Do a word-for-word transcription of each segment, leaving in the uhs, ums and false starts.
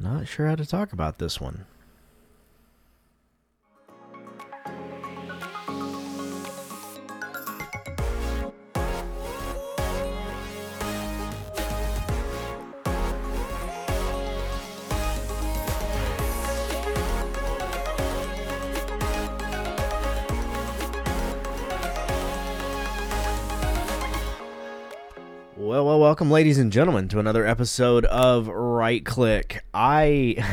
Not sure how to talk about this one. Well, well, welcome, ladies and gentlemen, to another episode of Right Click. I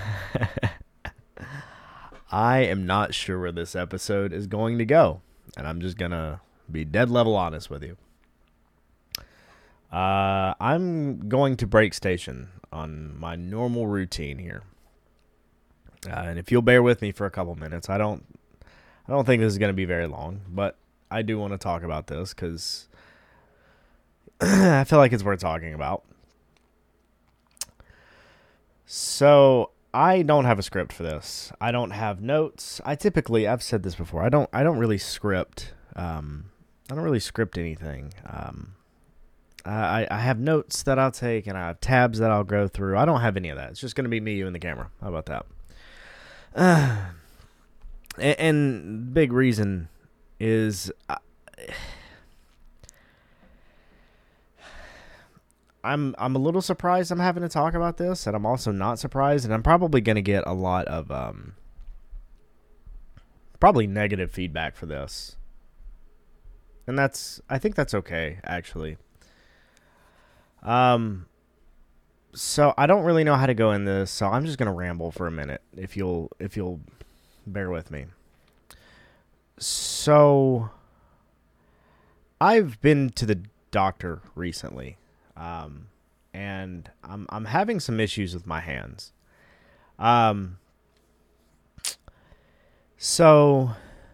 I am not sure where this episode is going to go, and I'm just gonna be dead level honest with you. Uh, I'm going to break station on my normal routine here, uh, and if you'll bear with me for a couple minutes, I don't, I don't think this is going to be very long, but I do want to talk about this because I feel like it's worth talking about. So I don't have a script for this. I don't have notes. I typically, I've said this before, I don't I don't really script. Um, I don't really script anything. Um, I, I have notes that I'll take and I have tabs that I'll go through. I don't have any of that. It's just going to be me, you, and the camera. How about that? Uh, and, and big reason is I, I'm I'm a little surprised I'm having to talk about this, and I'm also not surprised, and I'm probably going to get a lot of um, probably negative feedback for this. And that's, I think that's okay, actually. Um, so I don't really know how to go in this, so I'm just going to ramble for a minute, if you'll if you'll bear with me. So I've been to the doctor recently. Um, and I'm, I'm having some issues with my hands. Um, so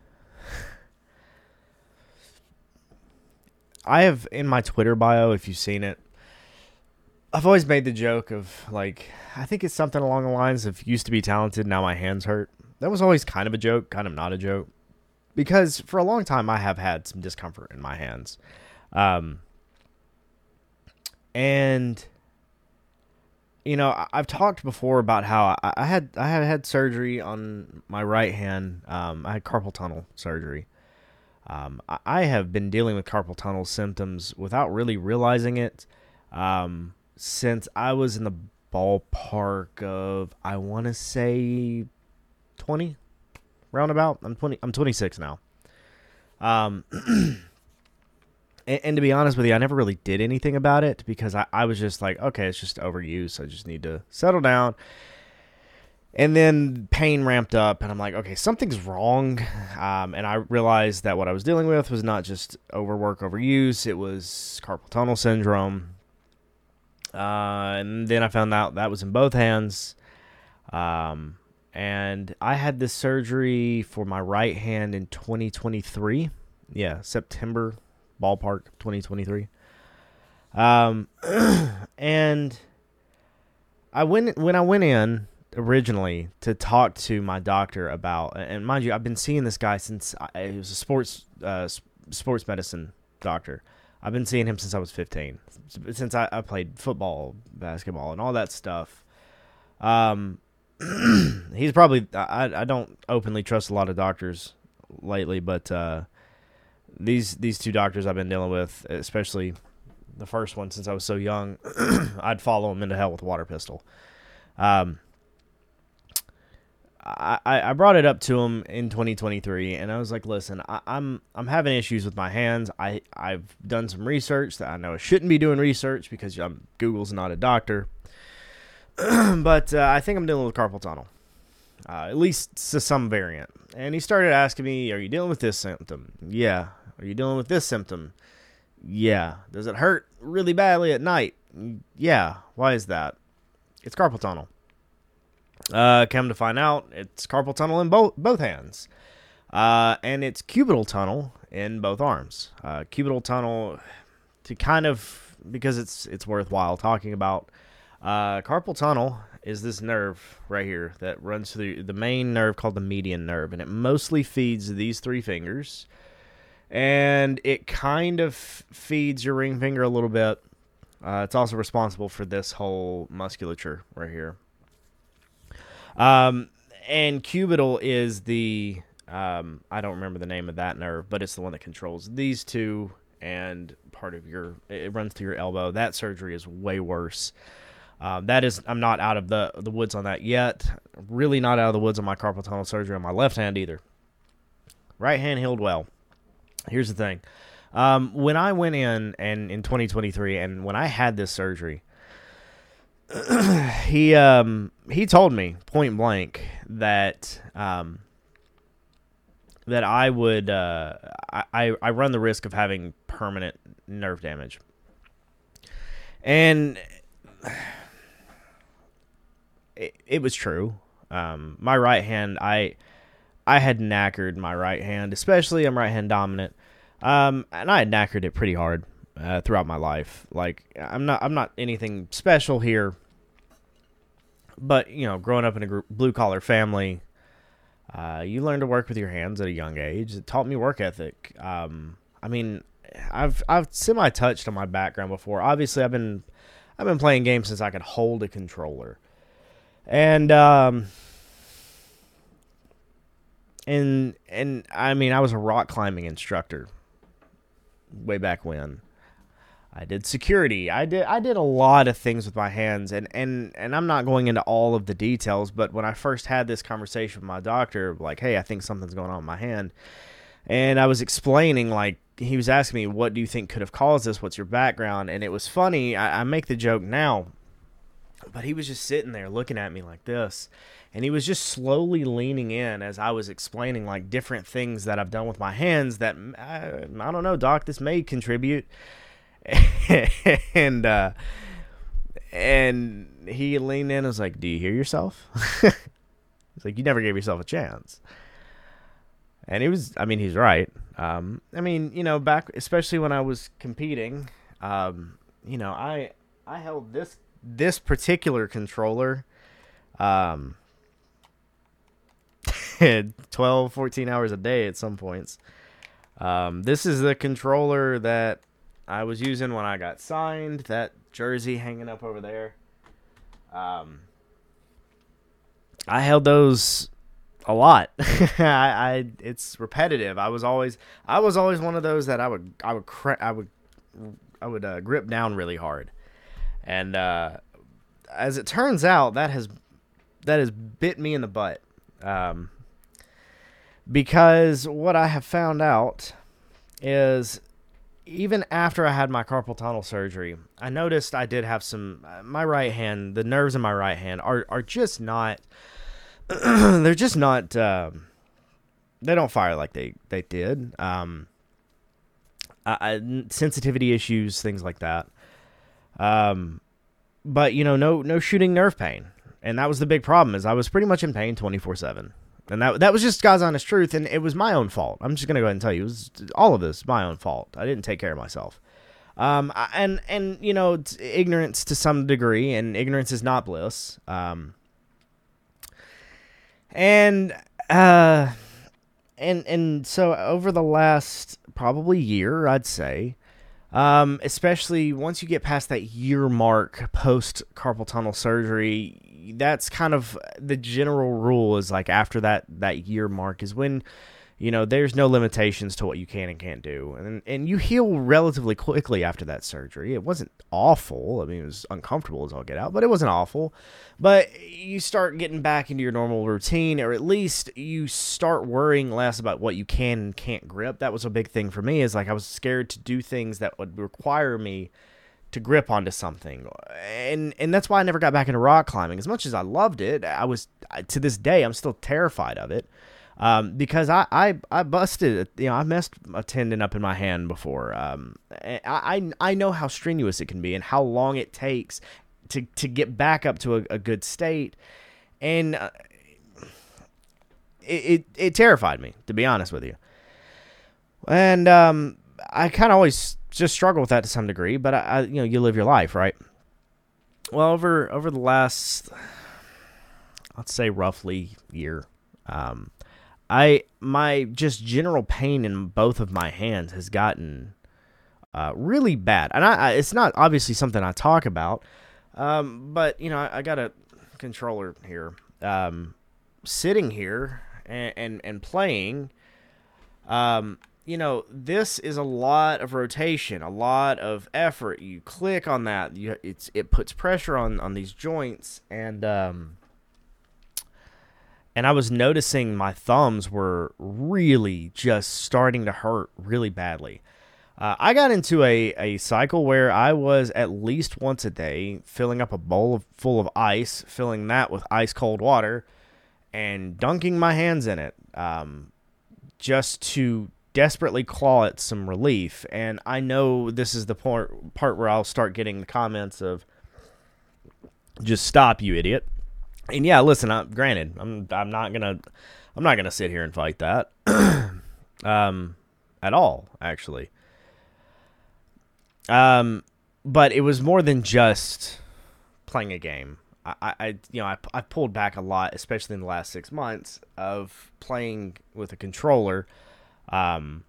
I have in my Twitter bio, if you've seen it, I've always made the joke of like, I think it's something along the lines of used to be talented. Now my hands hurt. That was always kind of a joke, kind of not a joke, because for a long time I have had some discomfort in my hands. Um, And, you know, I've talked before about how I had I had had surgery on my right hand. Um, I had carpal tunnel surgery. Um, I have been dealing with carpal tunnel symptoms without really realizing it um, since I was in the ballpark of, I want to say, twenty, roundabout. I'm twenty. I'm twenty-six now. Um. And, and to be honest with you, I never really did anything about it because I, I was just like, okay, it's just overuse. I just need to settle down. And then pain ramped up, and I'm like, okay, something's wrong. Um, and I realized that what I was dealing with was not just overwork, overuse. It was carpal tunnel syndrome. Uh, and then I found out that was in both hands. Um, and I had this surgery for my right hand in twenty twenty-three. Yeah, September. Ballpark twenty twenty-three. Um, and I went when I went in originally to talk to my doctor about, and mind you, I've been seeing this guy since I, he was a sports uh, sports medicine doctor. I've been seeing him since I was fifteen, since I, I played football, basketball, and all that stuff. Um, he's probably I I don't openly trust a lot of doctors lately, but uh. These these two doctors I've been dealing with, especially the first one since I was so young, I'd follow them into hell with a water pistol. Um, I, I brought it up to him in twenty twenty-three, and I was like, listen, I, I'm I'm having issues with my hands. I, I've done some research that I know I shouldn't be doing research because I'm, Google's not a doctor. But uh, I think I'm dealing with carpal tunnel. Uh, at least to some variant. And he started asking me, are you dealing with this symptom? Yeah. Are you dealing with this symptom? Yeah. Does it hurt really badly at night? Yeah. Why is that? It's carpal tunnel. Uh, come to find out, it's carpal tunnel in both both hands. Uh, and it's cubital tunnel in both arms. Uh, cubital tunnel, to kind of, because it's it's worthwhile talking about, uh, carpal tunnel is this nerve right here that runs through the main nerve called the median nerve, and it mostly feeds these three fingers, and it kind of feeds your ring finger a little bit. Uh, it's also responsible for this whole musculature right here. Um, and cubital is the um, I don't remember the name of that nerve, but it's the one that controls these two and part of your. It runs through your elbow. That surgery is way worse. Um, that is, I'm not out of the the woods on that yet. Really not out of the woods on my carpal tunnel surgery on my left hand either. Right hand healed well. Here's the thing. Um, when I went in and in twenty twenty-three, and when I had this surgery, he um, he told me point blank that um, that I would uh, I I run the risk of having permanent nerve damage, and it, it was true. Um, my right hand, I I had knackered my right hand, especially I'm right hand dominant. Um, and I had knackered it pretty hard uh, throughout my life. Like I'm not, I'm not anything special here, but you know, growing up in a blue collar family, uh, you learn to work with your hands at a young age. It taught me work ethic. Um, I mean, I've I've semi touched on my background before. Obviously, I've been I've been playing games since I could hold a controller, and um, and and I mean, I was a rock climbing instructor way back when. I did security. I did I did a lot of things with my hands, and, and, and I'm not going into all of the details, but when I first had this conversation with my doctor, like, hey, I think something's going on with my hand, and I was explaining, like, he was asking me, what do you think could have caused this? What's your background? And it was funny. I, I make the joke now, but he was just sitting there looking at me like this, and he was just slowly leaning in as I was explaining, like, different things that I've done with my hands that, I, I don't know, doc, this may contribute. and uh, and he leaned in and was like, do you hear yourself? He's like, you never gave yourself a chance. And he was, I mean, he's right. Um, I mean, you know, back, especially when I was competing, um, you know, I I held this this particular controller um, twelve, fourteen hours a day at some points. Um, this is the controller that I was using when I got signed. That jersey hanging up over there. Um, I held those a lot. I, I, it's repetitive. I was always, I was always one of those that I would, I would, cra- I would, I would uh, grip down really hard. And uh, as it turns out, that has, that has bit me in the butt. Um, because what I have found out is, even after I had my carpal tunnel surgery, I noticed I did have some, uh, my right hand, the nerves in my right hand are, are just not, they're just not, um, they don't fire like they, they did. Um, I, I, sensitivity issues, things like that. Um, but you know, no, no shooting nerve pain. And that was the big problem, is I was pretty much in pain twenty-four seven. And that that was just God's honest truth, and it was my own fault. I'm just going to go ahead and tell you, it was all of this my own fault. I didn't take care of myself. Um, and, and you know, ignorance to some degree, and ignorance is not bliss. Um, and, uh, and, and so over the last probably year, I'd say, um, especially once you get past that year mark post carpal tunnel surgery, that's kind of the general rule, is like after that, that year mark is when, you know, there's no limitations to what you can and can't do. And and you heal relatively quickly after that surgery. It wasn't awful. I mean, it was uncomfortable as all get out, but it wasn't awful. But you start getting back into your normal routine, or at least you start worrying less about what you can and can't grip. That was a big thing for me, is like I was scared to do things that would require me to grip onto something, and and that's why I never got back into rock climbing. As much as I loved it, I was, to this day, I'm still terrified of it, um, because I, I I busted, you know, I messed a tendon up in my hand before. Um, I, I I know how strenuous it can be and how long it takes to to get back up to a, a good state, and uh, it, it it terrified me, to be honest with you, and um, I kind of always just struggle with that to some degree, but I, I, you know, you live your life, right? Well, over over the last, let's say roughly year, um, I my just general pain in both of my hands has gotten uh, really bad, and I, I it's not obviously something I talk about, um, but you know, I, I got a controller here. um, sitting here and, and, and playing, um, you know, this is a lot of rotation, a lot of effort. You click on that, you, it's it puts pressure on, on these joints, and um, and I was noticing my thumbs were really just starting to hurt really badly. Uh, I got into a, a cycle where I was at least once a day filling up a bowl of, full of ice, filling that with ice cold water, and dunking my hands in it, um, just to desperately claw at some relief. And I know this is the part part where I'll start getting the comments of, "Just stop, you idiot." And yeah, listen. I, granted, I'm I'm not gonna I'm not gonna sit here and fight that, um, at all. Actually, um, but it was more than just playing a game. I, I you know I I pulled back a lot, especially in the last six months of playing with a controller. Um,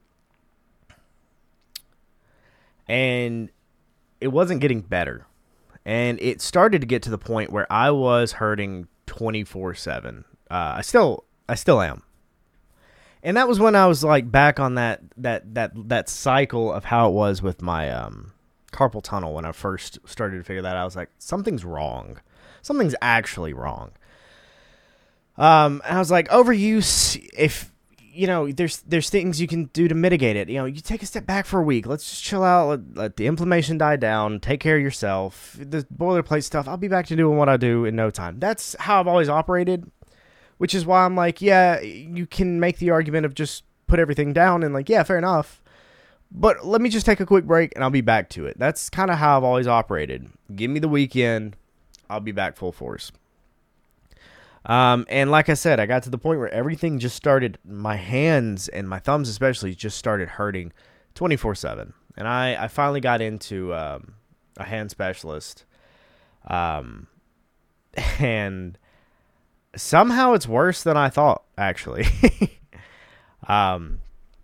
and it wasn't getting better. And it started to get to the point where I was hurting twenty-four seven. Uh, I still, I still am. And that was when I was like back on that, that, that, that cycle of how it was with my, um, carpal tunnel. When I first started to figure that out, I was like, something's wrong. Something's actually wrong. Um, and I was like, overuse, if, you know, there's there's things you can do to mitigate it. You know, you take a step back for a week. Let's just chill out. Let, let the inflammation die down. Take care of yourself. The boilerplate stuff, I'll be back to doing what I do in no time. That's how I've always operated, which is why I'm like, yeah, you can make the argument of just put everything down and like, yeah, fair enough. But let me just take a quick break and I'll be back to it. That's kind of how I've always operated. Give me the weekend. I'll be back full force. Um, and like I said, I got to the point where everything just started, my hands and my thumbs especially just started hurting twenty-four seven. And I, I finally got into um, a hand specialist. Um, and somehow it's worse than I thought, actually. um,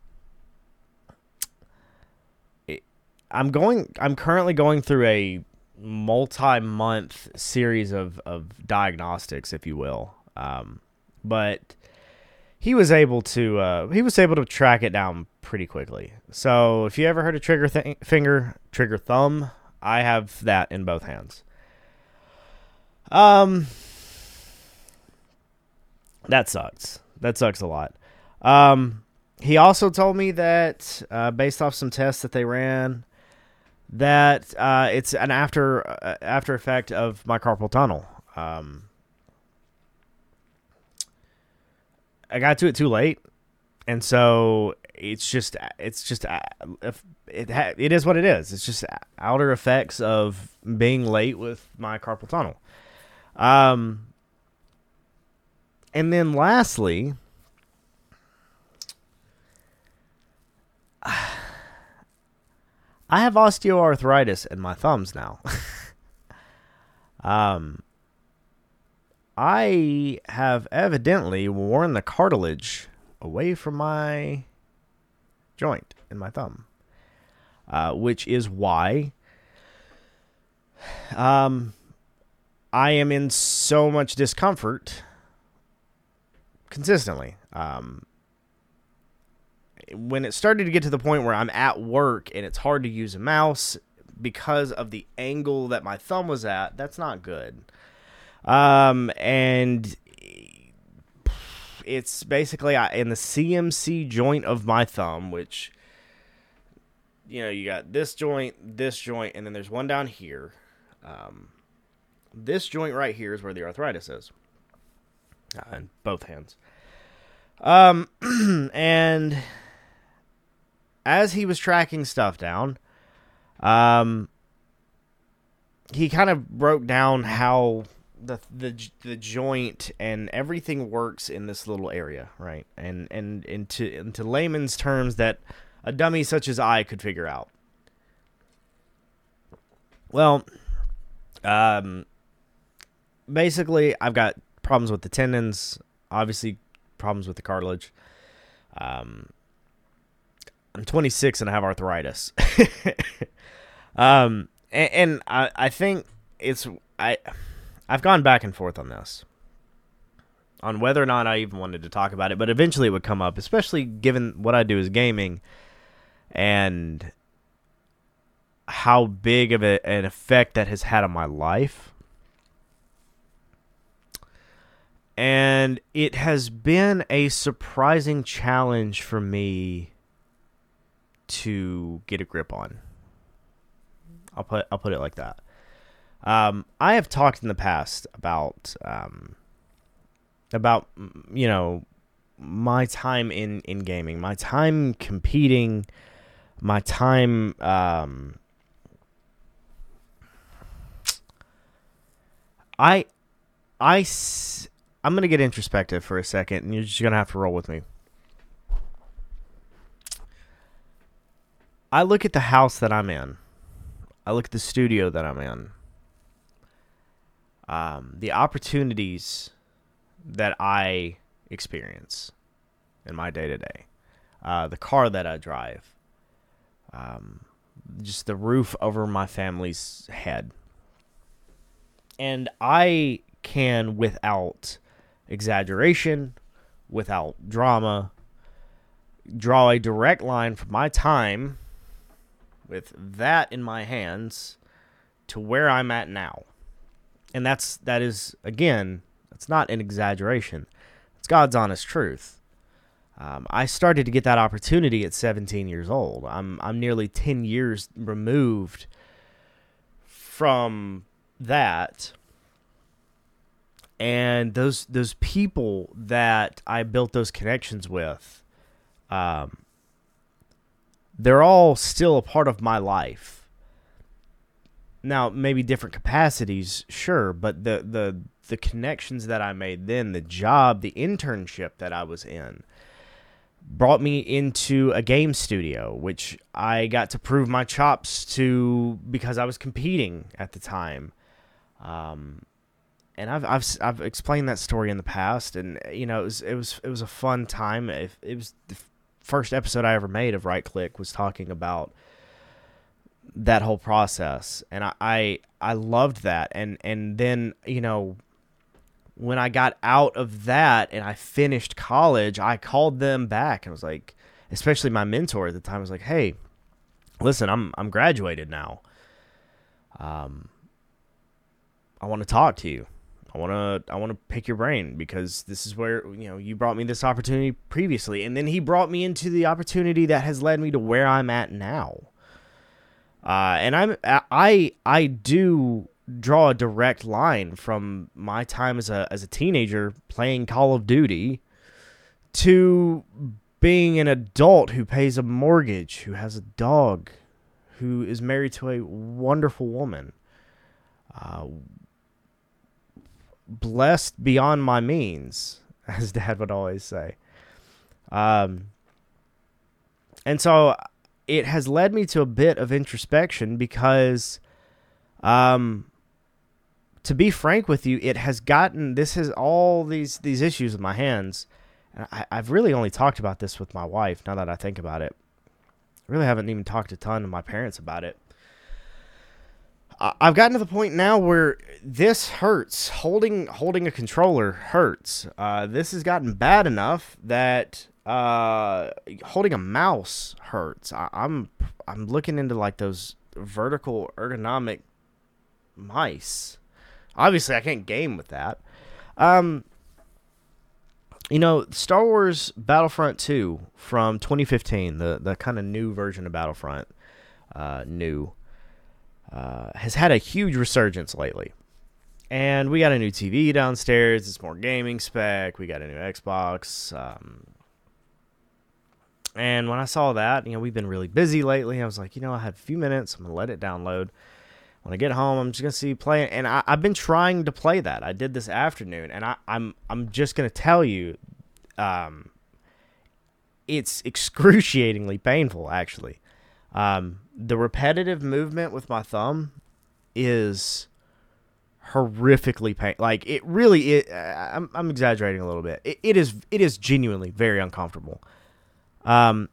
it, I'm going, I'm currently going through a multi-month series of, of diagnostics, if you will. Um, but he was able to, uh, he was able to track it down pretty quickly. So if you ever heard of trigger th- finger, trigger thumb, I have that in both hands. Um, that sucks. That sucks a lot. Um, he also told me that, uh, based off some tests that they ran, that uh, it's an after uh, after effect of my carpal tunnel. Um, I got to it too late, and so it's just it's just uh, if it ha- it is what it is. It's just outer effects of being late with my carpal tunnel. Um, and then lastly, I have osteoarthritis in my thumbs now. um, I have evidently worn the cartilage away from my joint in my thumb, uh, which is why um, I am in so much discomfort consistently. Um, when it started to get to the point where I'm at work and it's hard to use a mouse because of the angle that my thumb was at, that's not good. Um, and it's basically in the C M C joint of my thumb, which, you know, you got this joint, this joint, and then there's one down here. Um, this joint right here is where the arthritis is. Uh, in both hands. Um, and as he was tracking stuff down, um, he kind of broke down how the the the joint and everything works in this little area, right? And and into into layman's terms that a dummy such as I could figure out. Well, um, basically, I've got problems with the tendons, obviously problems with the cartilage. Um, I'm twenty-six and I have arthritis. um, and, and I, I think it's, I, I've gone back and forth on this. on whether or not I even wanted to talk about it, but eventually it would come up, especially given what I do is gaming and how big of a, an effect that has had on my life. And it has been a surprising challenge for me to get a grip on. I'll put I'll put it like that. Um, I have talked in the past about um, about you know my time in, in gaming, my time competing, my time. Um, I I I'm gonna get introspective for a second, and you're just gonna have to roll with me. I look at the house that I'm in. I look at the studio that I'm in. Um, the opportunities that I experience in my day-to-day. Uh, the car that I drive. Um, just the roof over my family's head. And I can, without exaggeration, without drama, draw a direct line from my time with that in my hands to where I'm at now. And that's, that is, again, that's not an exaggeration. It's God's honest truth. Um, I started to get that opportunity at seventeen years old. I'm, I'm nearly ten years removed from that. And those, those people that I built those connections with, um, they're all still a part of my life. Now, maybe different capacities, sure, but the, the the connections that I made then, the job, the internship that I was in, brought me into a game studio, which I got to prove my chops to because I was competing at the time. Um, and I've I've I've explained that story in the past, and you know it was it was it was a fun time. It, it was the first episode I ever made of Right Click was talking about that whole process, and I, I I loved that. And and then you know when I got out of that and I finished college, I called them back and was like, especially my mentor at the time was like, "Hey, listen, I'm I'm graduated now. Um, I want to talk to you. I want to I want to pick your brain because this is where, you know, you brought me this opportunity previously." And then he brought me into the opportunity that has led me to where I'm at now. Uh, and I'm I I do draw a direct line from my time as a as a teenager playing Call of Duty to being an adult who pays a mortgage, who has a dog, who is married to a wonderful woman. Uh, blessed beyond my means, as Dad would always say. Um, and so it has led me to a bit of introspection because, um, to be frank with you, it has gotten, this has all these, these issues with my hands. And I, I've really only talked about this with my wife now that I think about it. I really haven't even talked a ton to my parents about it. I've gotten to the point now where this hurts. Holding holding a controller hurts. Uh, this has gotten bad enough that uh, holding a mouse hurts. I, I'm I'm looking into like those vertical ergonomic mice. Obviously, I can't game with that. Um, you know, Star Wars Battlefront two from twenty fifteen, the the kind of new version of Battlefront, uh, new. Uh, has had a huge resurgence lately. And we got a new T V downstairs. It's more gaming spec. We got a new Xbox. Um, and when I saw that, you know, we've been really busy lately. I was like, you know, I have a few minutes. I'm going to let it download. When I get home, I'm just going to see play. And I, I've been trying to play that. I did this afternoon. And I, I'm I'm just going to tell you, um, it's excruciatingly painful, actually. Um, the repetitive movement with my thumb is horrifically pain. Like it really, it, I'm, I'm exaggerating a little bit. It, it is, it is genuinely very uncomfortable. Um,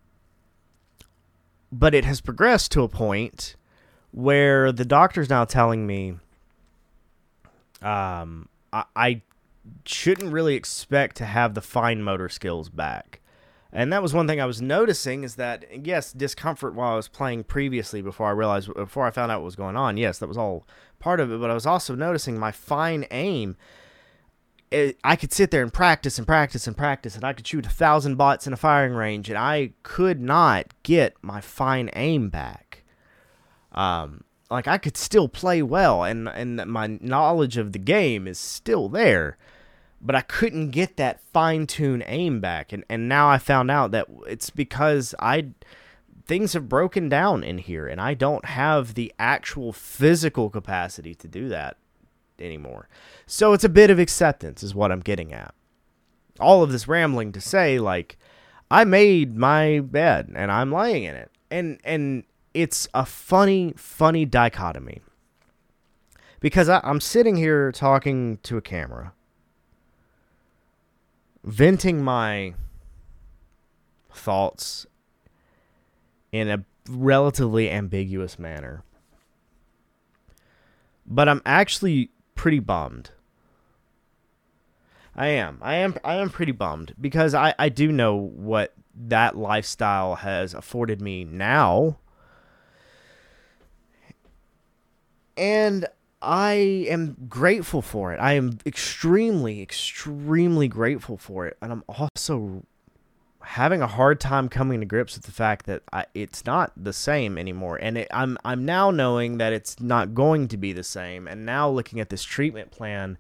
but it has progressed to a point where the doctor's now telling me, um, I, I shouldn't really expect to have the fine motor skills back. And that was one thing I was noticing is that, yes, discomfort while I was playing previously before I realized, before I found out what was going on. Yes, that was all part of it. But I was also noticing my fine aim. It, I could sit there and practice and practice and practice, and I could shoot a thousand bots in a firing range, and I could not get my fine aim back. Um, like I could still play well, and and my knowledge of the game is still there, but I couldn't get that fine-tuned aim back. And, and now I found out that it's because I things have broken down in here, and I don't have the actual physical capacity to do that anymore. So it's a bit of acceptance is what I'm getting at. All of this rambling to say, like, I made my bed, and I'm laying in it. And, and it's a funny, funny dichotomy. Because I, I'm sitting here talking to a camera, venting my thoughts in a relatively ambiguous manner. But I'm actually pretty bummed. I am. I am I am pretty bummed because I, I do know what that lifestyle has afforded me now. And I am grateful for it. I am extremely, extremely grateful for it. And I'm also having a hard time coming to grips with the fact that I, it's not the same anymore. And it, I'm I'm now knowing that it's not going to be the same. And now looking at this treatment plan,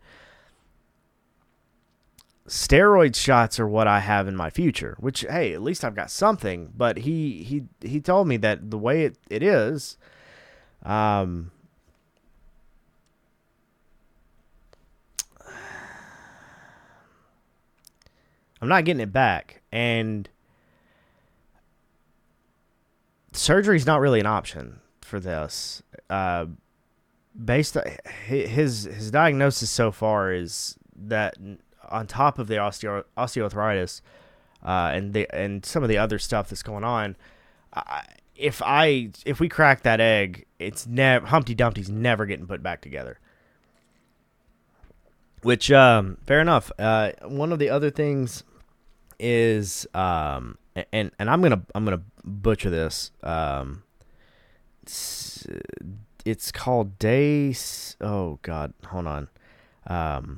steroid shots are what I have in my future. Which, hey, at least I've got something. But he he he told me that the way it, it is, um. I'm not getting it back, and surgery is not really an option for this. Uh, based on his his diagnosis so far is that on top of the osteo, osteoarthritis uh, and the and some of the other stuff that's going on, I, if I if we crack that egg, it's never Humpty Dumpty's never getting put back together. Which um, fair enough. Uh, one of the other things is um and and I'm gonna I'm gonna butcher this. Um, it's, it's called Day. Oh God, hold on. Um,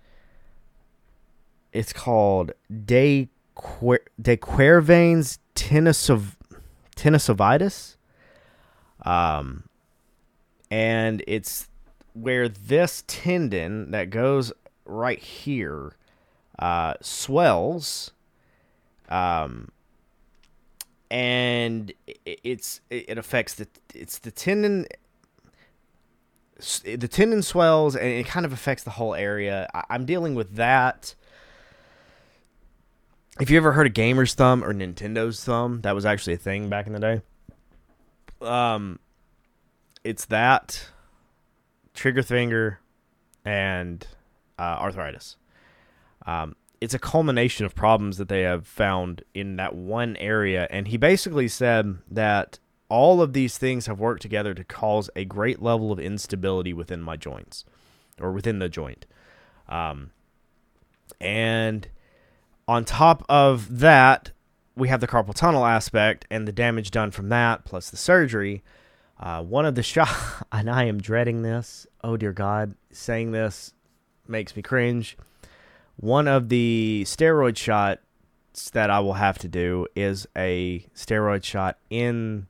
it's called Day De Quervain's Tenosyv Tenosynovitis. Um, and it's where this tendon that goes right here uh swells. Um, and it's it affects the it's the tendon. The tendon swells, and it kind of affects the whole area. I'm dealing with that. If you ever heard of Gamer's Thumb or Nintendo's Thumb, that was actually a thing back in the day. Um, it's that, trigger finger, and uh, arthritis. Um. It's a culmination of problems that they have found in that one area. And he basically said that all of these things have worked together to cause a great level of instability within my joints, or within the joint. Um, and on top of that, we have the carpal tunnel aspect and the damage done from that, plus the surgery. Uh, one of the shots, and I am dreading this. Oh, dear God. Saying this makes me cringe. One of the steroid shots that I will have to do is a steroid shot in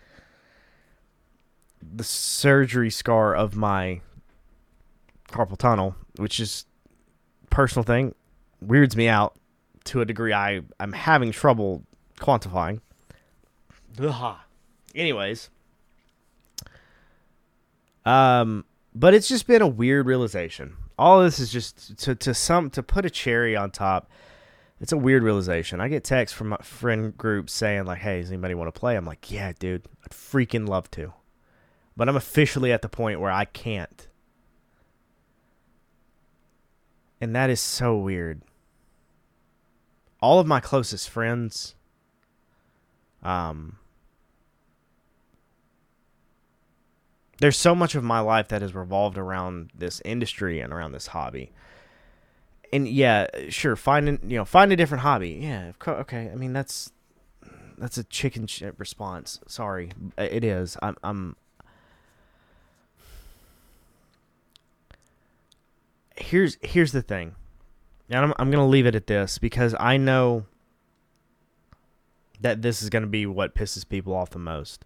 the surgery scar of my carpal tunnel, which is a personal thing. Weirds me out to a degree I, I'm having trouble quantifying. Ugh. Anyways. Um, but it's just been a weird realization. All of this is just to to some to put a cherry on top. It's a weird realization. I get texts from my friend group saying like, "Hey, does anybody want to play?" I'm like, "Yeah, dude, I'd freaking love to," but I'm officially at the point where I can't, and that is so weird. All of my closest friends, um, there's so much of my life that has revolved around this industry and around this hobby. And yeah, sure, find an, you know, find a different hobby. Yeah, okay. I mean, that's that's a chicken shit response. Sorry, it is. I'm I'm here's here's the thing. And I'm I'm going to leave it at this because I know that this is going to be what pisses people off the most.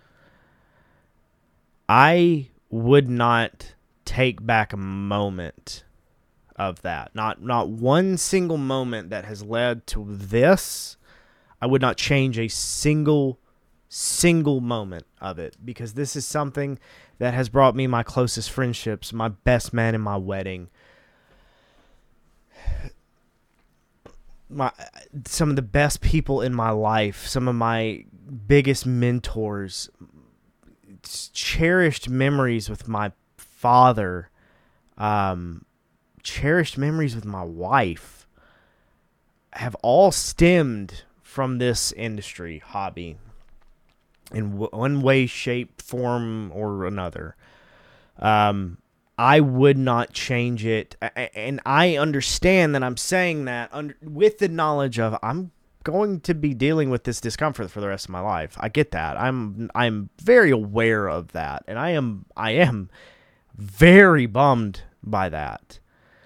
I would not take back a moment of that. Not not one single moment that has led to this. I would not change a single single moment of it because this is something that has brought me my closest friendships, my best man in my wedding. My some of the best people in my life, some of my biggest mentors, cherished memories with my father, um, cherished memories with my wife, have all stemmed from this industry hobby in one way, shape, form, or another. Um, I would not change it, and I understand that I'm saying that under, with the knowledge of I'm going to be dealing with this discomfort for the rest of my life. I get that. I'm I'm very aware of that, and I am I am very bummed by that.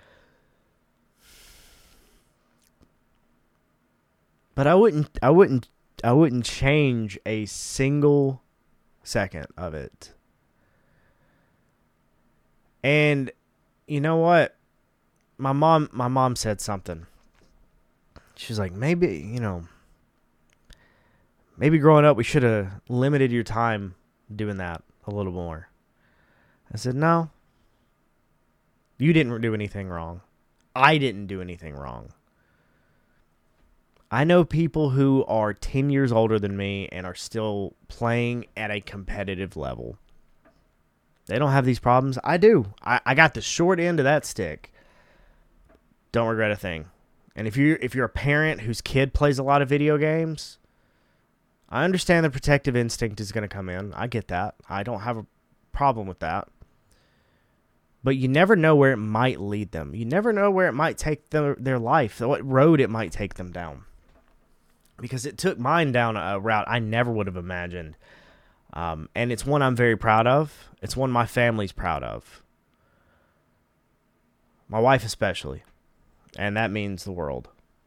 But I wouldn't I wouldn't I wouldn't change a single second of it. And you know what? My mom my mom said something. She's like, maybe, you know, maybe growing up we should have limited your time doing that a little more. I said, no. You didn't do anything wrong. I didn't do anything wrong. I know people who are ten years older than me and are still playing at a competitive level. They don't have these problems. I do. I, I got the short end of that stick. Don't regret a thing. And if you're, if you're a parent whose kid plays a lot of video games, I understand the protective instinct is going to come in. I get that. I don't have a problem with that. But you never know where it might lead them. You never know where it might take their, their life, what road it might take them down. Because it took mine down a route I never would have imagined. Um, and it's one I'm very proud of. It's one my family's proud of. My wife especially. And that means the world.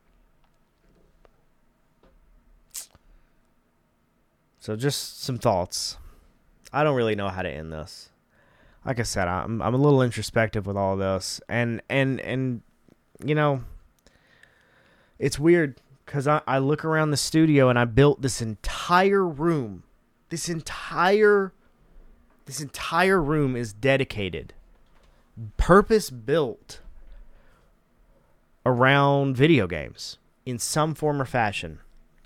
So just some thoughts. I don't really know how to end this. Like I said, I'm I'm a little introspective with all this. And, and, and you know, it's weird because I, I look around the studio and I built this entire room. This entire, this entire room is dedicated, purpose built around video games in some form or fashion.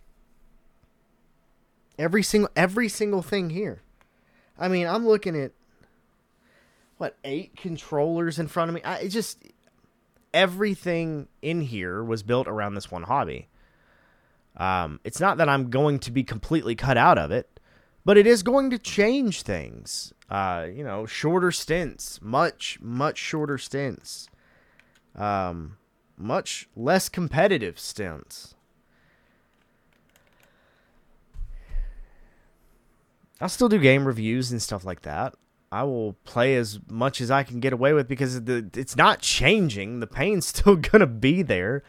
Every single, every single thing here. I mean, I'm looking at what, eight controllers in front of me. I it just everything in here was built around this one hobby. Um, it's not that I'm going to be completely cut out of it. But it is going to change things. Uh, you know, shorter stints. Much, much shorter stints. Um, much less competitive stints. I'll still do game reviews and stuff like that. I will play as much as I can get away with because the, it's not changing. The pain's still going to be there.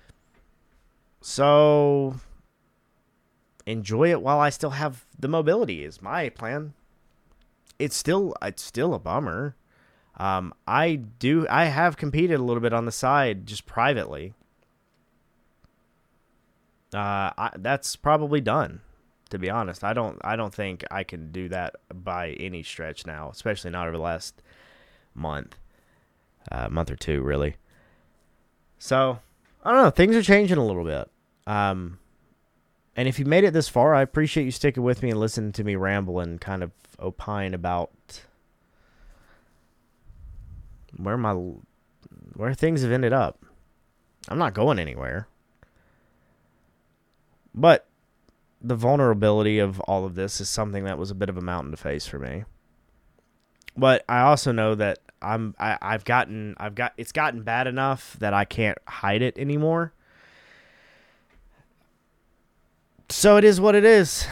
So enjoy it while I still have the mobility is my plan. It's still it's still a bummer. Um, I do I have competed a little bit on the side just privately. Uh, I, that's probably done. To be honest, I don't I don't think I can do that by any stretch now, especially not over the last month, uh, month or two, really. So I don't know. Things are changing a little bit. Um, and if you made it this far, I appreciate you sticking with me and listening to me ramble and kind of opine about where my where things have ended up. I'm not going anywhere. But the vulnerability of all of this is something that was a bit of a mountain to face for me. But I also know that I'm I, I've gotten I've got it's gotten bad enough that I can't hide it anymore. So it is what it is.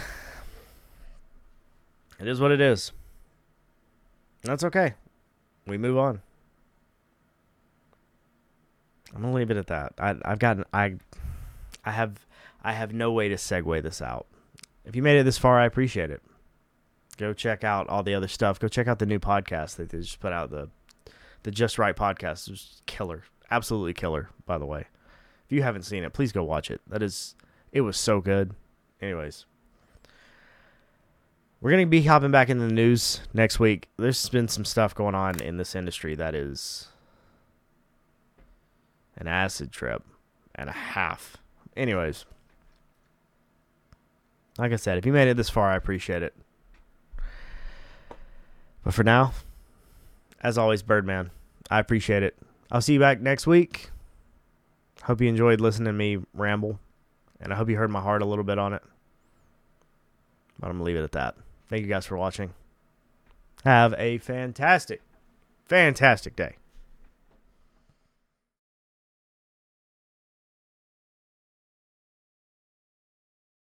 It is what it is. That's okay. We move on. I'm gonna leave it at that. I, I've gotten I I have I have no way to segue this out. If you made it this far, I appreciate it. Go check out all the other stuff. Go check out the new podcast that they just put out. The the Just Right podcast is killer, absolutely killer. By the way, if you haven't seen it, please go watch it. That is, it was so good. Anyways, we're gonna be hopping back into the news next week. There's been some stuff going on in this industry that is an acid trip and a half. Anyways, like I said, if you made it this far, I appreciate it. But for now, as always, Birdman, I appreciate it. I'll see you back next week. Hope you enjoyed listening to me ramble. And I hope you heard my heart a little bit on it. But I'm going to leave it at that. Thank you guys for watching. Have a fantastic, fantastic day.